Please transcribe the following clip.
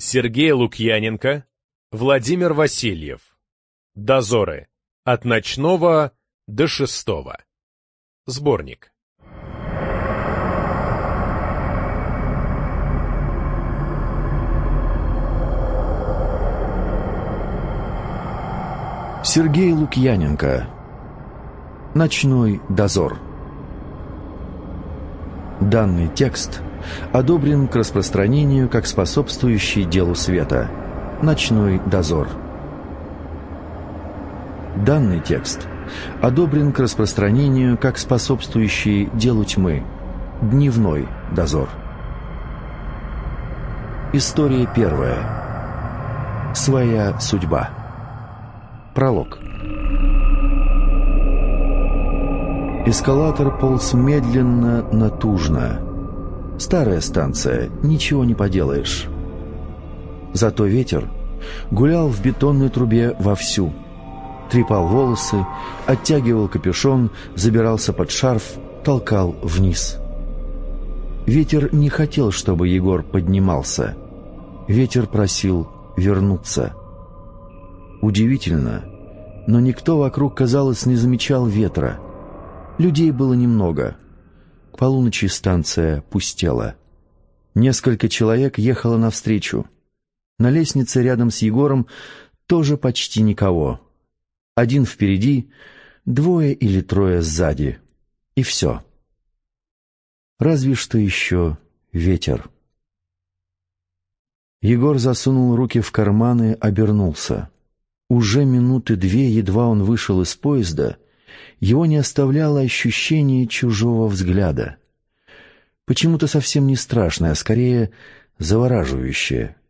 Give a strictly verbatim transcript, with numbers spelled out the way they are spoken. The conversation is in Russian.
Сергей Лукьяненко, Владимир Васильев. Дозоры. От ночного до шестого. Сборник. Сергей Лукьяненко. Ночной дозор. Данный текст одобрен к распространению как способствующий делу света. Ночной дозор. Данный текст одобрен к распространению как способствующий делу тьмы. Дневной дозор. История первая. Своя судьба. Пролог. Эскалатор полз медленно, натужно. Старая станция, ничего не поделаешь. Зато ветер гулял в бетонной трубе вовсю. Трепал волосы, оттягивал капюшон, забирался под шарф, толкал вниз. Ветер не хотел, чтобы Егор поднимался. Ветер просил вернуться. Удивительно, но никто вокруг, казалось, не замечал ветра. Людей было немного. К полуночи станция пустела. Несколько человек ехало навстречу. На лестнице рядом с Егором тоже почти никого. Один впереди, двое или трое сзади. И все. Разве что еще ветер. Егор засунул руки в карманы, обернулся. Уже минуты две, едва он вышел из поезда, его не оставляло ощущение чужого взгляда. Почему-то совсем не страшное, а скорее завораживающее.